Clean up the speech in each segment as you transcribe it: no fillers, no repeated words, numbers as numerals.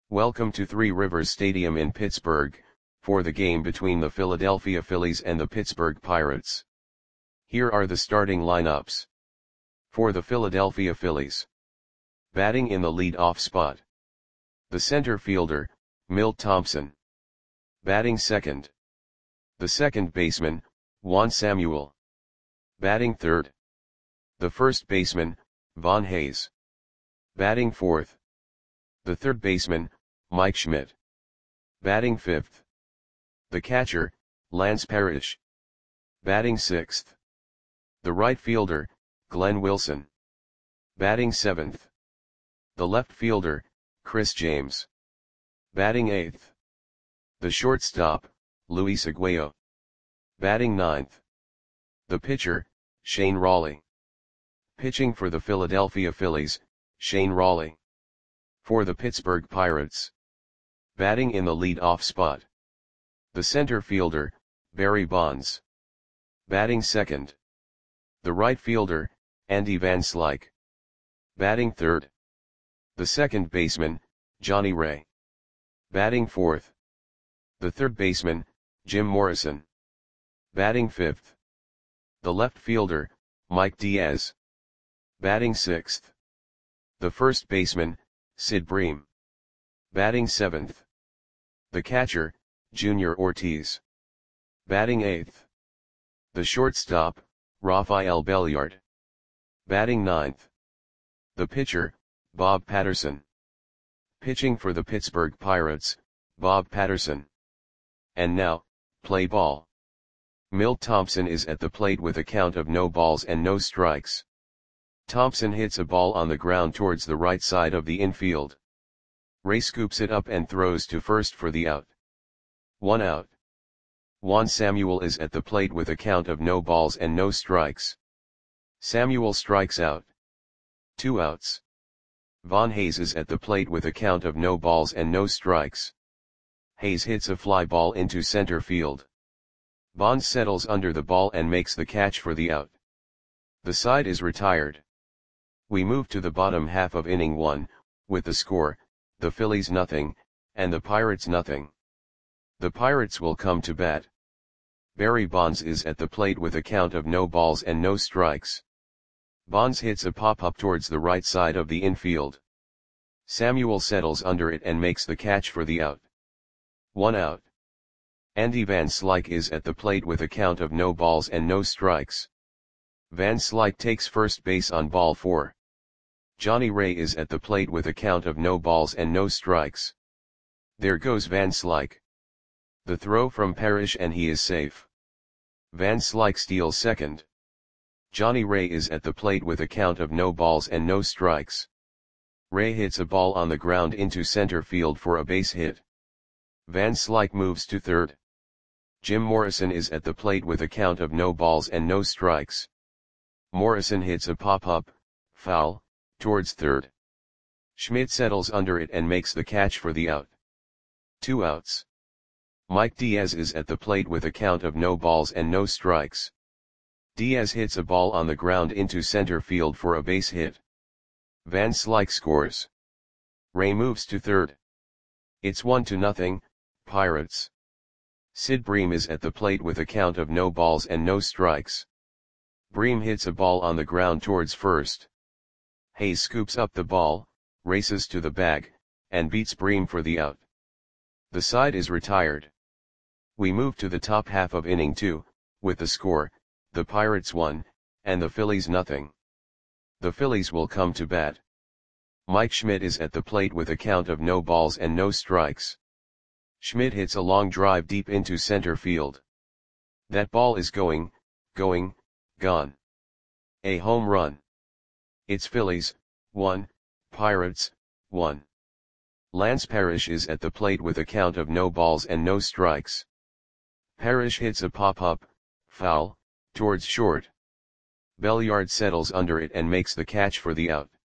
Welcome to Three Rivers Stadium in Pittsburgh, for the game between the Philadelphia Phillies and the Pittsburgh Pirates. Here are the starting lineups. For the Philadelphia Phillies. Batting in the lead-off spot. The center fielder, Milt Thompson. Batting second. The second baseman, Juan Samuel. Batting third. The first baseman, Von Hayes. Batting fourth. The third baseman, Mike Schmidt. Batting fifth. The catcher, Lance Parrish. Batting sixth. The right fielder, Glenn Wilson. Batting seventh. The left fielder, Chris James. Batting eighth. The shortstop, Luis Aguayo. Batting ninth. The pitcher, Shane Rawley. Pitching for the Philadelphia Phillies, Shane Rawley. For the Pittsburgh Pirates. Batting in the lead-off spot. The center fielder, Barry Bonds. Batting second. The right fielder, Andy Van Slyke. Batting third. The second baseman, Johnny Ray. Batting fourth. The third baseman, Jim Morrison. Batting fifth. The left fielder, Mike Diaz. Batting sixth. The first baseman, Sid Bream. Batting seventh. The catcher, Junior Ortiz. Batting eighth. The shortstop, Rafael Belliard. Batting ninth. The pitcher, Bob Patterson. Pitching for the Pittsburgh Pirates, Bob Patterson. And now, play ball. Milt Thompson is at the plate with a count of no balls and no strikes. Thompson hits a ball on the ground towards the right side of the infield. Ray scoops it up and throws to first for the out. 1 out. Juan Samuel is at the plate with a count of no balls and no strikes. Samuel strikes out. 2 outs. Von Hayes is at the plate with a count of no balls and no strikes. Hayes hits a fly ball into center field. Bonds settles under the ball and makes the catch for the out. The side is retired. We move to the bottom half of inning 1, with the score, the Phillies nothing, and the Pirates nothing. The Pirates will come to bat. Barry Bonds is at the plate with a count of no balls and no strikes. Bonds hits a pop-up towards the right side of the infield. Samuel settles under it and makes the catch for the out. 1 out. Andy Van Slyke is at the plate with a count of no balls and no strikes. Van Slyke takes first base on ball 4. Johnny Ray is at the plate with a count of no balls and no strikes. There goes Van Slyke. The throw from Parrish and he is safe. Van Slyke steals second. Johnny Ray is at the plate with a count of no balls and no strikes. Ray hits a ball on the ground into center field for a base hit. Van Slyke moves to third. Jim Morrison is at the plate with a count of no balls and no strikes. Morrison hits a pop-up, foul, towards third. Schmidt settles under it and makes the catch for the out. 2 outs. Mike Diaz is at the plate with a count of no balls and no strikes. Diaz hits a ball on the ground into center field for a base hit. Van Slyke scores. Ray moves to third. It's 1-0, Pirates. Sid Bream is at the plate with a count of no balls and no strikes. Bream hits a ball on the ground towards first. Hayes scoops up the ball, races to the bag, and beats Bream for the out. The side is retired. We move to the top half of inning 2, with the score, the Pirates 1, and the Phillies nothing. The Phillies will come to bat. Mike Schmidt is at the plate with a count of no balls and no strikes. Schmidt hits a long drive deep into center field. That ball is going, gone. A home run. It's Phillies, 1, Pirates, 1. Lance Parrish is at the plate with a count of no balls and no strikes. Parrish hits a pop-up, foul, towards short. Belliard settles under it and makes the catch for the out.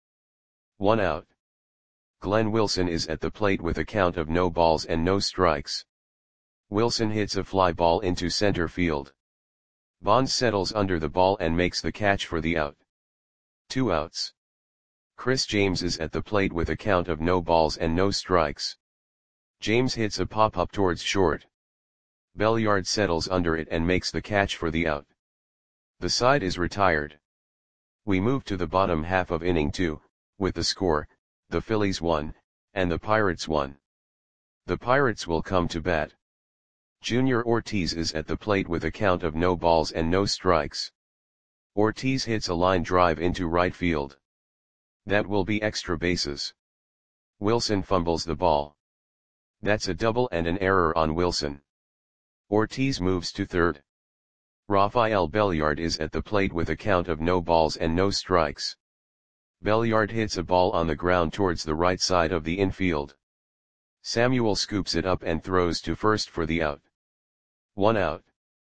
1 out. Glenn Wilson is at the plate with a count of no balls and no strikes. Wilson hits a fly ball into center field. Bonds settles under the ball and makes the catch for the out. 2 outs. Chris James is at the plate with a count of no balls and no strikes. James hits a pop-up towards short. Belliard settles under it and makes the catch for the out. The side is retired. We move to the bottom half of inning 2, with the score, the Phillies 1, and the Pirates 1. The Pirates will come to bat. Junior Ortiz is at the plate with a count of no balls and no strikes. Ortiz hits a line drive into right field. That will be extra bases. Wilson fumbles the ball. That's a double and an error on Wilson. Ortiz moves to third. Rafael Belliard is at the plate with a count of no balls and no strikes. Belliard hits a ball on the ground towards the right side of the infield. Samuel scoops it up and throws to first for the out. 1 out.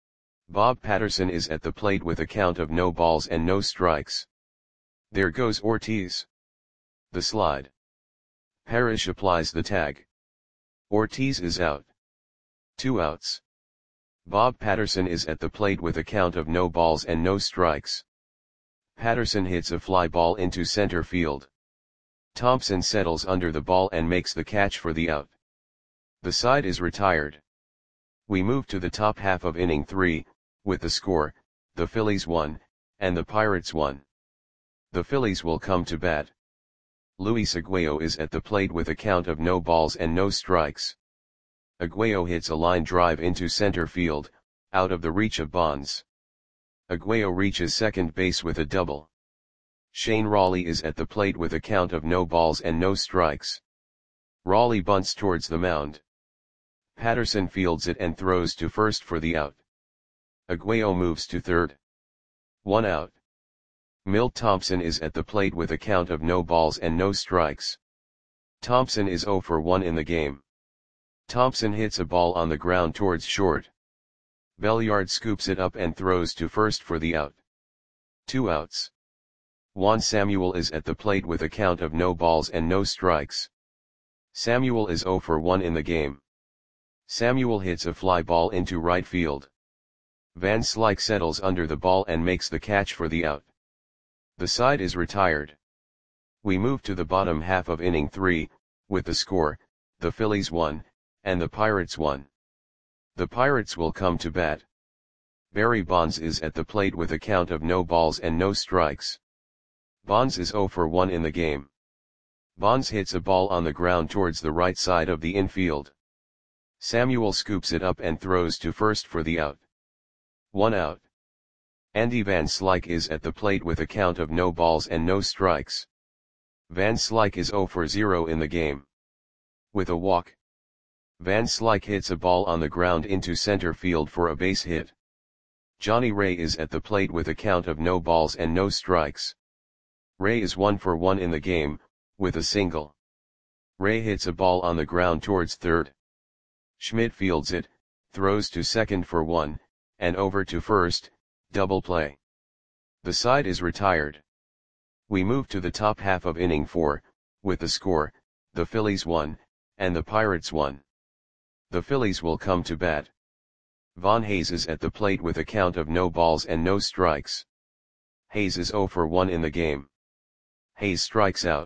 Bob Patterson is at the plate with a count of no balls and no strikes. There goes Ortiz. The slide. Parrish applies the tag. Ortiz is out. 2 outs. Bob Patterson is at the plate with a count of no balls and no strikes. Patterson hits a fly ball into center field. Thompson settles under the ball and makes the catch for the out. The side is retired. We move to the top half of inning 3, with the score, the Phillies 1, and the Pirates 1. The Phillies will come to bat. Luis Aguayo is at the plate with a count of no balls and no strikes. Aguayo hits a line drive into center field, out of the reach of Bonds. Aguayo reaches second base with a double. Shane Rawley is at the plate with a count of no balls and no strikes. Rawley bunts towards the mound. Patterson fields it and throws to first for the out. Aguayo moves to third. 1 out. Milt Thompson is at the plate with a count of no balls and no strikes. Thompson is 0 for 1 in the game. Thompson hits a ball on the ground towards short. Belliard scoops it up and throws to first for the out. 2 outs. Juan Samuel is at the plate with a count of no balls and no strikes. Samuel is 0 for 1 in the game. Samuel hits a fly ball into right field. Van Slyke settles under the ball and makes the catch for the out. The side is retired. We move to the bottom half of inning 3, with the score, the Phillies 1, and the Pirates 1. The Pirates will come to bat. Barry Bonds is at the plate with a count of no balls and no strikes. Bonds is 0 for 1 in the game. Bonds hits a ball on the ground towards the right side of the infield. Samuel scoops it up and throws to first for the out. 1 out. Andy Van Slyke is at the plate with a count of no balls and no strikes. Van Slyke is 0 for 0 in the game. With a walk. Van Slyke hits a ball on the ground into center field for a base hit. Johnny Ray is at the plate with a count of no balls and no strikes. Ray is 1 for 1 in the game, with a single. Ray hits a ball on the ground towards third. Schmidt fields it, throws to second for 1, and over to first, double play. The side is retired. We move to the top half of inning 4, with the score, the Phillies 1, and the Pirates 1. The Phillies will come to bat. Von Hayes is at the plate with a count of no balls and no strikes. Hayes is 0 for 1 in the game. Hayes strikes out.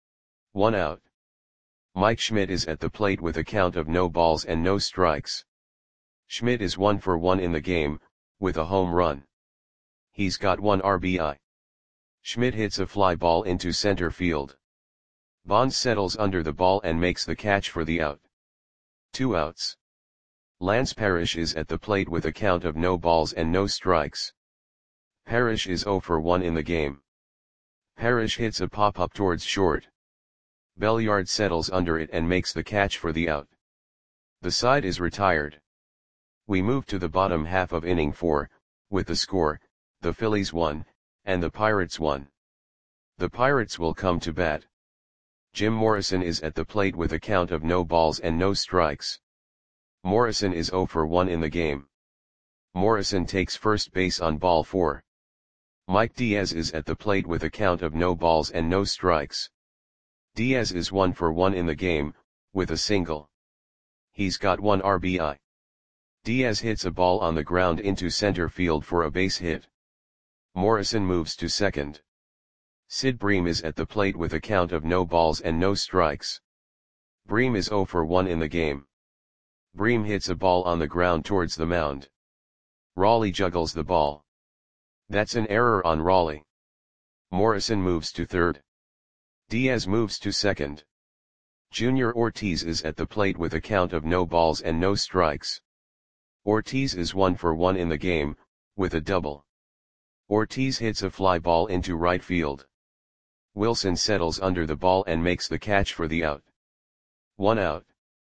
1 out. Mike Schmidt is at the plate with a count of no balls and no strikes. Schmidt is 1 for 1 in the game, with a home run. He's got 1 RBI. Schmidt hits a fly ball into center field. Bonds settles under the ball and makes the catch for the out. 2 outs. Lance Parrish is at the plate with a count of no balls and no strikes. Parrish is 0 for 1 in the game. Parrish hits a pop-up towards short. Belliard settles under it and makes the catch for the out. The side is retired. We move to the bottom half of inning 4, with the score, the Phillies 1, and the Pirates 1. The Pirates will come to bat. Jim Morrison is at the plate with a count of no balls and no strikes. Morrison is 0 for 1 in the game. Morrison takes first base on ball 4. Mike Diaz is at the plate with a count of no balls and no strikes. Diaz is 1 for 1 in the game, with a single. He's got 1 RBI. Diaz hits a ball on the ground into center field for a base hit. Morrison moves to second. Sid Bream is at the plate with a count of no balls and no strikes. Bream is 0 for 1 in the game. Bream hits a ball on the ground towards the mound. Raleigh juggles the ball. That's an error on Raleigh. Morrison moves to third. Diaz moves to second. Junior Ortiz is at the plate with a count of no balls and no strikes. Ortiz is 1 for 1 in the game, with a double. Ortiz hits a fly ball into right field. Wilson settles under the ball and makes the catch for the out. 1 out.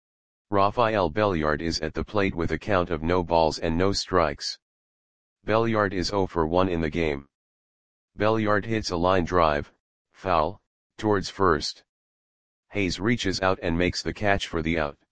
Rafael Belliard is at the plate with a count of no balls and no strikes. Belliard is 0 for 1 in the game. Belliard hits a line drive, foul, towards first. Hayes reaches out and makes the catch for the out.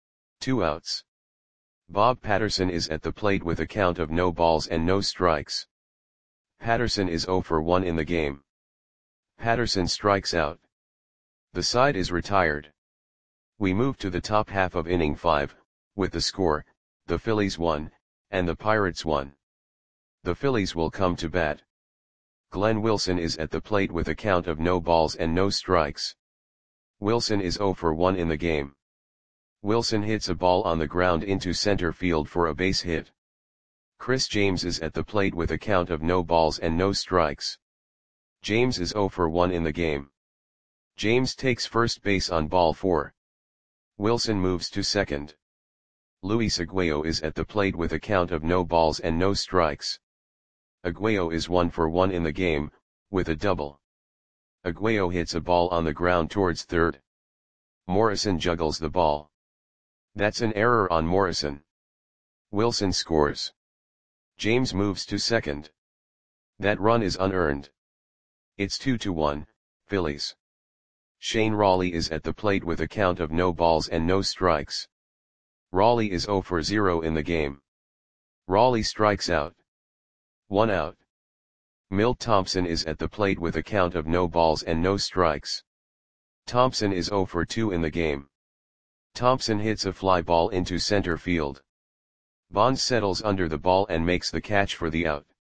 2 outs. Bob Patterson is at the plate with a count of no balls and no strikes. Patterson is 0 for 1 in the game. Patterson strikes out. The side is retired. We move to the top half of inning 5, with the score, the Phillies 1, and the Pirates 1. The Phillies will come to bat. Glenn Wilson is at the plate with a count of no balls and no strikes. Wilson is 0 for 1 in the game. Wilson hits a ball on the ground into center field for a base hit. Chris James is at the plate with a count of no balls and no strikes. James is 0 for 1 in the game. James takes first base on ball 4. Wilson moves to second. Luis Aguayo is at the plate with a count of no balls and no strikes. Aguayo is 1 for 1 in the game, with a double. Aguayo hits a ball on the ground towards third. Morrison juggles the ball. That's an error on Morrison. Wilson scores. James moves to second. That run is unearned. It's 2-1, Phillies. Shane Raleigh is at the plate with a count of no balls and no strikes. Raleigh is 0 for 0 in the game. Raleigh strikes out. 1 out. Milt Thompson is at the plate with a count of no balls and no strikes. Thompson is 0 for 2 in the game. Thompson hits a fly ball into center field. Bonds settles under the ball and makes the catch for the out.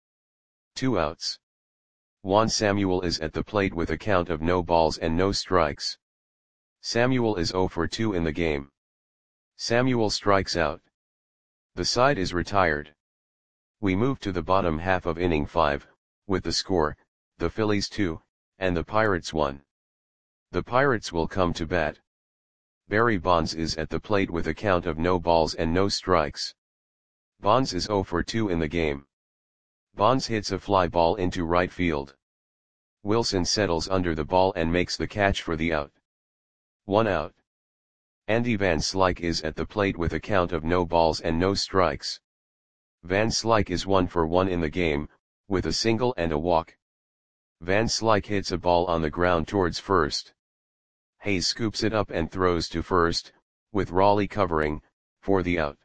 2 outs. Juan Samuel is at the plate with a count of no balls and no strikes. Samuel is 0 for 2 in the game. Samuel strikes out. The side is retired. We move to the bottom half of inning 5, with the score, the Phillies 2, and the Pirates 1. The Pirates will come to bat. Barry Bonds is at the plate with a count of no balls and no strikes. Bonds is 0 for 2 in the game. Bonds hits a fly ball into right field. Wilson settles under the ball and makes the catch for the out. 1 out. Andy Van Slyke is at the plate with a count of no balls and no strikes. Van Slyke is 1 for 1 in the game, with a single and a walk. Van Slyke hits a ball on the ground towards first. Hayes scoops it up and throws to first, with Raleigh covering, for the out.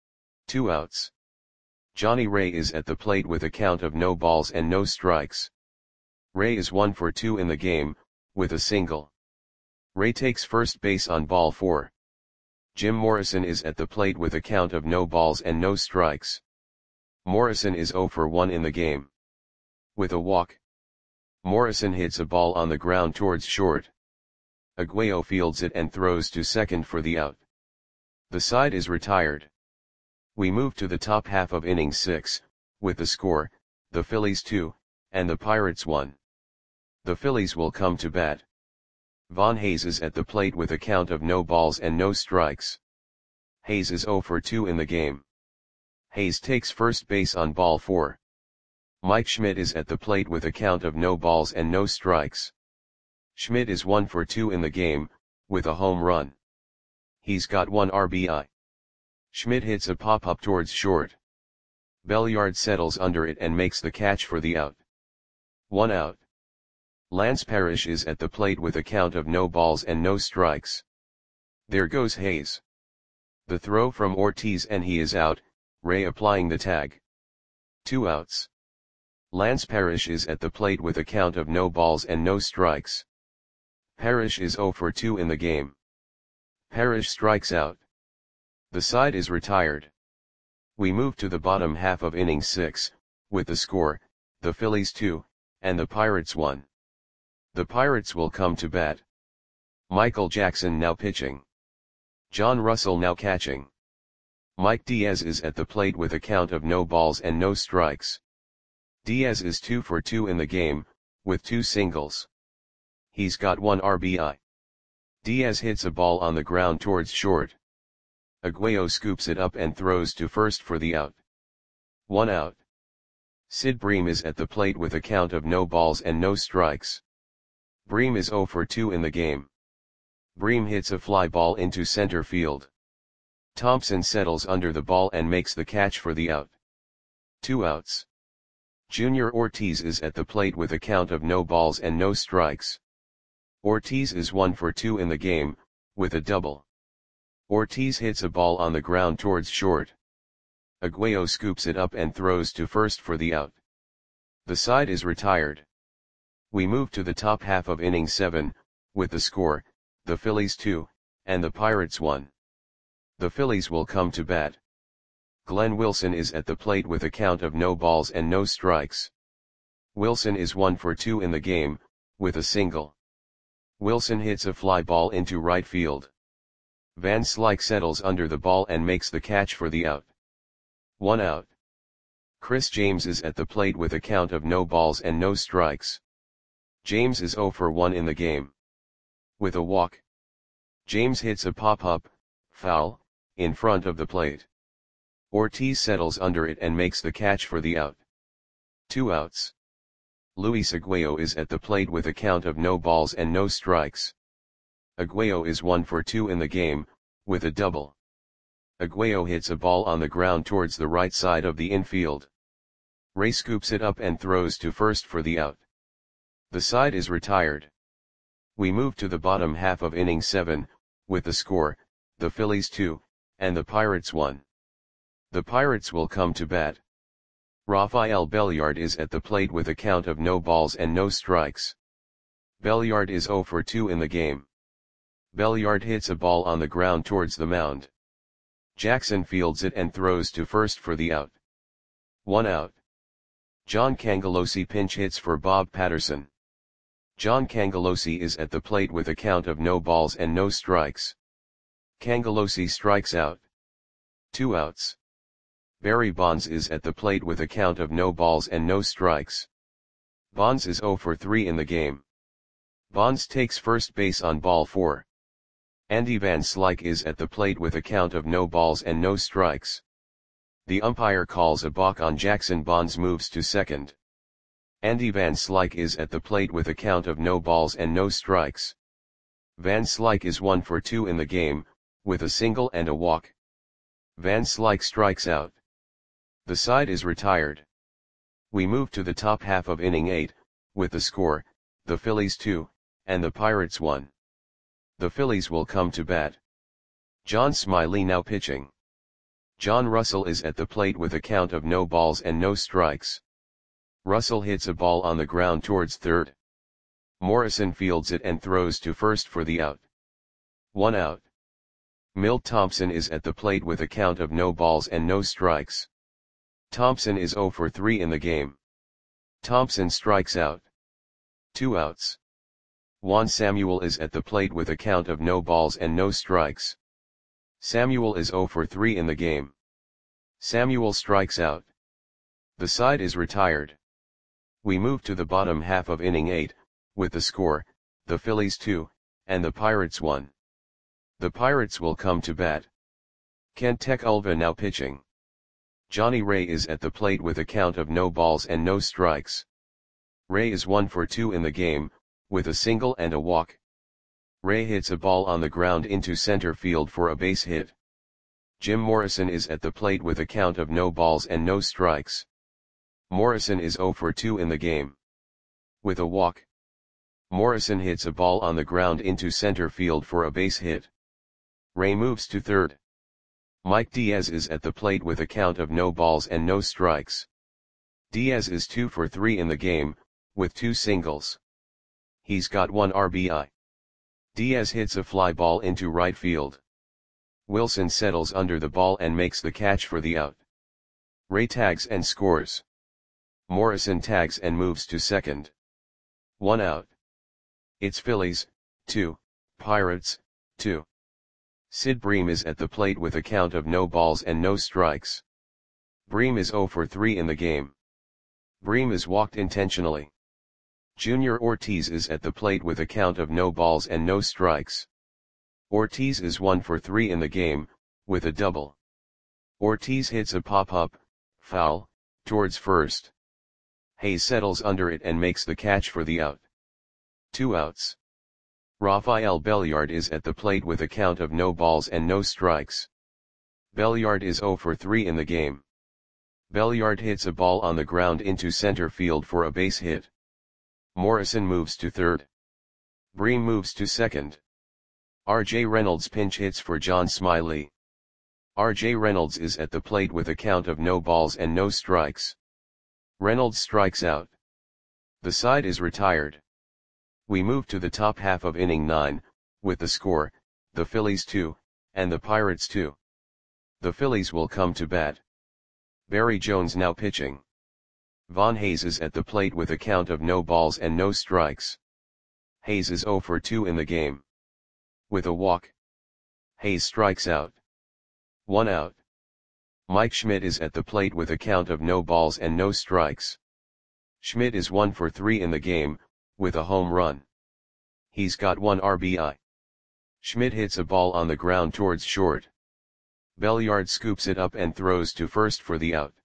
2 outs. Johnny Ray is at the plate with a count of no balls and no strikes. Ray is 1 for 2 in the game, with a single. Ray takes first base on ball 4. Jim Morrison is at the plate with a count of no balls and no strikes. Morrison is 0 for 1 in the game. With a walk. Morrison hits a ball on the ground towards short. Aguayo fields it and throws to second for the out. The side is retired. We move to the top half of inning 6, with the score, the Phillies 2, and the Pirates 1. The Phillies will come to bat. Von Hayes is at the plate with a count of no balls and no strikes. Hayes is 0 for 2 in the game. Hayes takes first base on ball 4. Mike Schmidt is at the plate with a count of no balls and no strikes. Schmidt is 1 for 2 in the game, with a home run. He's got 1 RBI. Schmidt hits a pop-up towards short. Belliard settles under it and makes the catch for the out. 1 out. Lance Parrish is at the plate with a count of no balls and no strikes. There goes Hayes. The throw from Ortiz and he is out, Ray applying the tag. 2 outs. Lance Parrish is at the plate with a count of no balls and no strikes. Parrish is 0 for 2 in the game. Parrish strikes out. The side is retired. We move to the bottom half of inning 6, with the score, the Phillies 2, and the Pirates 1. The Pirates will come to bat. Michael Jackson now pitching. John Russell now catching. Mike Diaz is at the plate with a count of no balls and no strikes. Diaz is 2 for 2 in the game, with 2 singles. He's got 1 RBI. Diaz hits a ball on the ground towards short. Aguayo scoops it up and throws to first for the out. 1 out. Sid Bream is at the plate with a count of no balls and no strikes. Bream is 0 for 2 in the game. Bream hits a fly ball into center field. Thompson settles under the ball and makes the catch for the out. 2 outs. Junior Ortiz is at the plate with a count of no balls and no strikes. Ortiz is 1 for 2 in the game, with a double. Ortiz hits a ball on the ground towards short. Aguayo scoops it up and throws to first for the out. The side is retired. We move to the top half of inning 7, with the score, the Phillies 2, and the Pirates 1. The Phillies will come to bat. Glenn Wilson is at the plate with a count of no balls and no strikes. Wilson is 1 for 2 in the game, with a single. Wilson hits a fly ball into right field. Van Slyke settles under the ball and makes the catch for the out. 1 out. Chris James is at the plate with a count of no balls and no strikes. James is 0 for 1 in the game. With a walk. James hits a pop-up, foul, in front of the plate. Ortiz settles under it and makes the catch for the out. 2 outs. Luis Aguayo is at the plate with a count of no balls and no strikes. Aguayo is 1 for 2 in the game, with a double. Aguayo hits a ball on the ground towards the right side of the infield. Ray scoops it up and throws to first for the out. The side is retired. We move to the bottom half of inning 7, with the score, the Phillies 2, and the Pirates 1. The Pirates will come to bat. Rafael Belliard is at the plate with a count of no balls and no strikes. Belliard is 0 for 2 in the game. Belliard hits a ball on the ground towards the mound. Jackson fields it and throws to first for the out. 1 out. John Cangelosi pinch hits for Bob Patterson. John Cangelosi is at the plate with a count of no balls and no strikes. Cangelosi strikes out. 2 outs. Barry Bonds is at the plate with a count of no balls and no strikes. Bonds is 0 for 3 in the game. Bonds takes first base on ball 4. Andy Van Slyke is at the plate with a count of no balls and no strikes. The umpire calls a balk on Jackson. Bonds moves to second. Andy Van Slyke is at the plate with a count of no balls and no strikes. Van Slyke is 1 for 2 in the game, with a single and a walk. Van Slyke strikes out. The side is retired. We move to the top half of inning 8, with the score, the Phillies 2, and the Pirates 1. The Phillies will come to bat. John Smiley now pitching. John Russell is at the plate with a count of no balls and no strikes. Russell hits a ball on the ground towards third. Morrison fields it and throws to first for the out. 1 out. Milt Thompson is at the plate with a count of no balls and no strikes. Thompson is 0 for 3 in the game. Thompson strikes out. 2 outs. Juan Samuel is at the plate with a count of no balls and no strikes. Samuel is 0 for 3 in the game. Samuel strikes out. The side is retired. We move to the bottom half of inning 8, with the score, the Phillies 2, and the Pirates 1. The Pirates will come to bat. Kent Tekulve now pitching. Johnny Ray is at the plate with a count of no balls and no strikes. Ray is 1 for 2 in the game, with a single and a walk. Ray hits a ball on the ground into center field for a base hit. Jim Morrison is at the plate with a count of no balls and no strikes. Morrison is 0 for 2 in the game. With a walk. Morrison hits a ball on the ground into center field for a base hit. Ray moves to third. Mike Diaz is at the plate with a count of no balls and no strikes. Diaz is 2 for 3 in the game, with 2 singles. He's got 1 RBI. Diaz hits a fly ball into right field. Wilson settles under the ball and makes the catch for the out. Ray tags and scores. Morrison tags and moves to second. 1 out. It's Phillies, 2, Pirates, 2. Sid Bream is at the plate with a count of no balls and no strikes. Bream is 0 for 3 in the game. Bream is walked intentionally. Junior Ortiz is at the plate with a count of no balls and no strikes. Ortiz is 1 for 3 in the game, with a double. Ortiz hits a pop-up, foul, towards first. Hayes settles under it and makes the catch for the out. 2 outs. Rafael Belliard is at the plate with a count of no balls and no strikes. Belliard is 0 for 3 in the game. Belliard hits a ball on the ground into center field for a base hit. Morrison moves to third. Bream moves to second. R.J. Reynolds pinch hits for John Smiley. R.J. Reynolds is at the plate with a count of no balls and no strikes. Reynolds strikes out. The side is retired. We move to the top half of inning 9, with the score, the Phillies 2, and the Pirates 2. The Phillies will come to bat. Barry Jones now pitching. Von Hayes is at the plate with a count of no balls and no strikes. Hayes is 0 for 2 in the game. With a walk. Hayes strikes out. 1 out. Mike Schmidt is at the plate with a count of no balls and no strikes. Schmidt is 1 for 3 in the game, with a home run. He's got 1 RBI. Schmidt hits a ball on the ground towards short. Belliard scoops it up and throws to first for the out.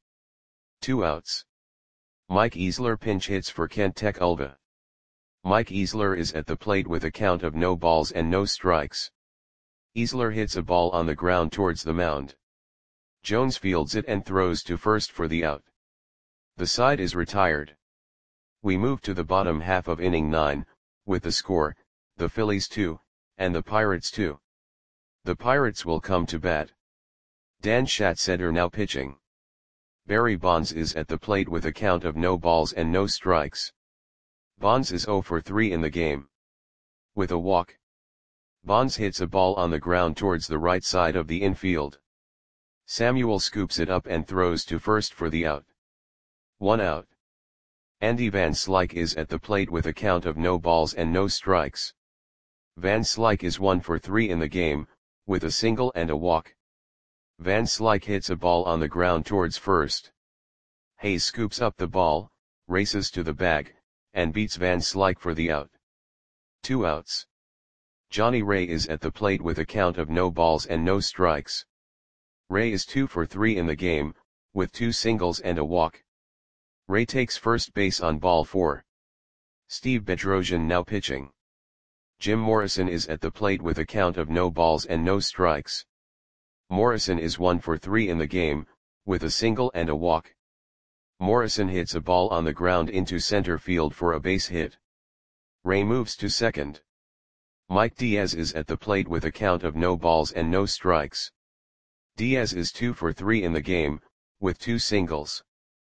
2 outs. Mike Easler pinch hits for Kent Tech-Ulva. Mike Easler is at the plate with a count of no balls and no strikes. Easler hits a ball on the ground towards the mound. Jones fields it and throws to first for the out. The side is retired. We move to the bottom half of inning 9, with the score, the Phillies 2, and the Pirates 2. The Pirates will come to bat. Dan Schatzeder now pitching. Barry Bonds is at the plate with a count of no balls and no strikes. Bonds is 0 for 3 in the game. With a walk. Bonds hits a ball on the ground towards the right side of the infield. Samuel scoops it up and throws to first for the out. 1 out. Andy Van Slyke is at the plate with a count of no balls and no strikes. Van Slyke is 1 for 3 in the game, with a single and a walk. Van Slyke hits a ball on the ground towards first. Hayes scoops up the ball, races to the bag, and beats Van Slyke for the out. 2 outs. Johnny Ray is at the plate with a count of no balls and no strikes. Ray is 2 for 3 in the game, with 2 singles and a walk. Ray takes first base on ball 4. Steve Bedrosian now pitching. Jim Morrison is at the plate with a count of no balls and no strikes. Morrison is 1 for 3 in the game, with a single and a walk. Morrison hits a ball on the ground into center field for a base hit. Ray moves to second. Mike Diaz is at the plate with a count of no balls and no strikes. Diaz is 2 for 3 in the game, with 2 singles.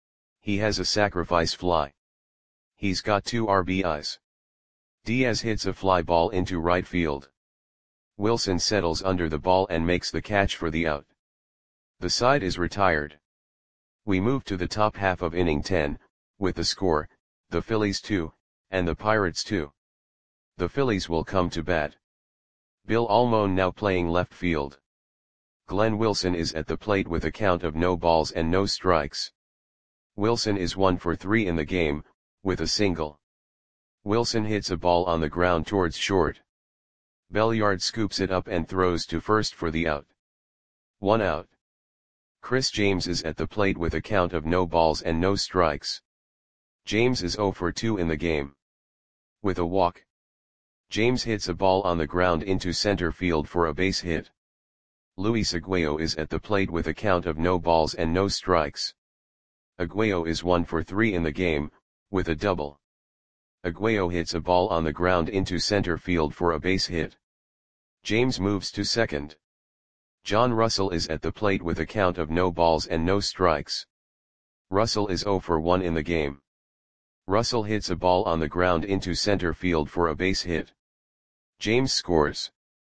He has a sacrifice fly. He's got 2 RBIs. Diaz hits a fly ball into right field. Wilson settles under the ball and makes the catch for the out. The side is retired. We move to the top half of inning 10, with the score, the Phillies 2, and the Pirates 2. The Phillies will come to bat. Bill Almon now playing left field. Glenn Wilson is at the plate with a count of no balls and no strikes. Wilson is 1 for 3 in the game, with a single. Wilson hits a ball on the ground towards short. Belliard scoops it up and throws to first for the out. 1 out. Chris James is at the plate with a count of no balls and no strikes. James is 0 for 2 in the game. With a walk. James hits a ball on the ground into center field for a base hit. Luis Aguayo is at the plate with a count of no balls and no strikes. Aguayo is 1 for 3 in the game, with a double. Aguayo hits a ball on the ground into center field for a base hit. James moves to second. John Russell is at the plate with a count of no balls and no strikes. Russell is 0 for 1 in the game. Russell hits a ball on the ground into center field for a base hit. James scores.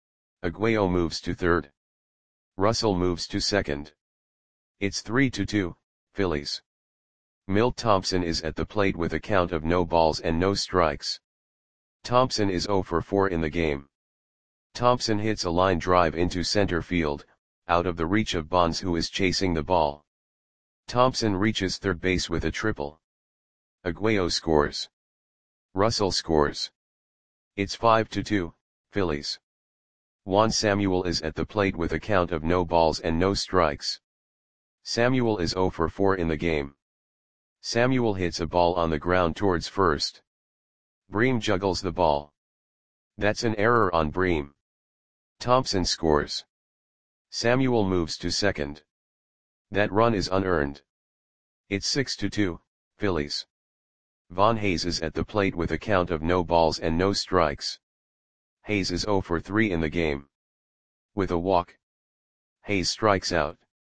Aguayo moves to third. Russell moves to second. It's 3-2, Phillies. Milt Thompson is at the plate with a count of no balls and no strikes. Thompson is 0 for 4 in the game. Thompson hits a line drive into center field, out of the reach of Bonds, who is chasing the ball. Thompson reaches third base with a triple. Aguayo scores. Russell scores. It's 5-2, Phillies. Juan Samuel is at the plate with a count of no balls and no strikes. Samuel is 0 for 4 in the game. Samuel hits a ball on the ground towards first. Bream juggles the ball. That's an error on Bream. Thompson scores. Samuel moves to second. That run is unearned. It's 6-2, Phillies. Von Hayes is at the plate with a count of no balls and no strikes. Hayes is 0 for 3 in the game. With a walk, Hayes strikes out.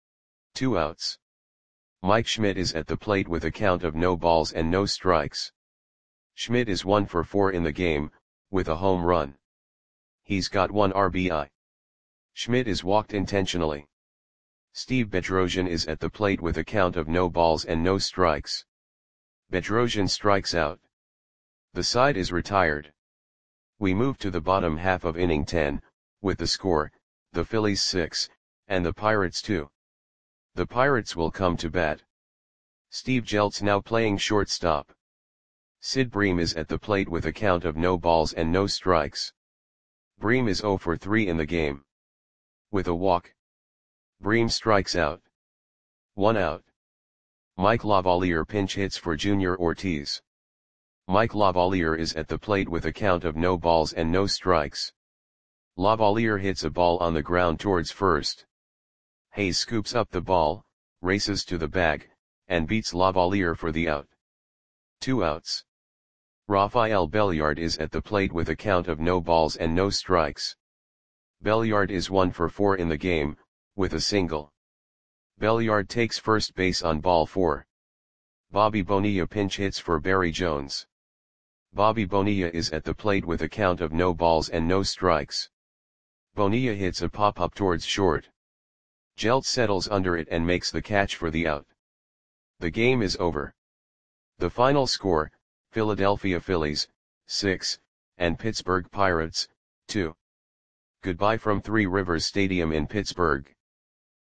2 outs. Mike Schmidt is at the plate with a count of no balls and no strikes. Schmidt is 1 for 4 in the game, with a home run. He's got 1 RBI. Schmidt is walked intentionally. Steve Bedrosian is at the plate with a count of no balls and no strikes. Bedrosian strikes out. The side is retired. We move to the bottom half of inning 10, with the score, the Phillies 6, and the Pirates 2. The Pirates will come to bat. Steve Jeltz now playing shortstop. Sid Bream is at the plate with a count of no balls and no strikes. Bream is 0 for 3 in the game. With a walk, Bream strikes out. 1 out. Mike Lavalier pinch hits for Junior Ortiz. Mike Lavalier is at the plate with a count of no balls and no strikes. Lavalier hits a ball on the ground towards first. Hayes scoops up the ball, races to the bag, and beats Lavalier for the out. 2 outs. Rafael Belliard is at the plate with a count of no balls and no strikes. Belliard is 1 for 4 in the game, with a single. Belliard takes first base on ball 4. Bobby Bonilla pinch hits for Barry Jones. Bobby Bonilla is at the plate with a count of no balls and no strikes. Bonilla hits a pop-up towards short. Jeltz settles under it and makes the catch for the out. The game is over. The final score, Philadelphia Phillies, 6, and Pittsburgh Pirates, 2. Goodbye from Three Rivers Stadium in Pittsburgh.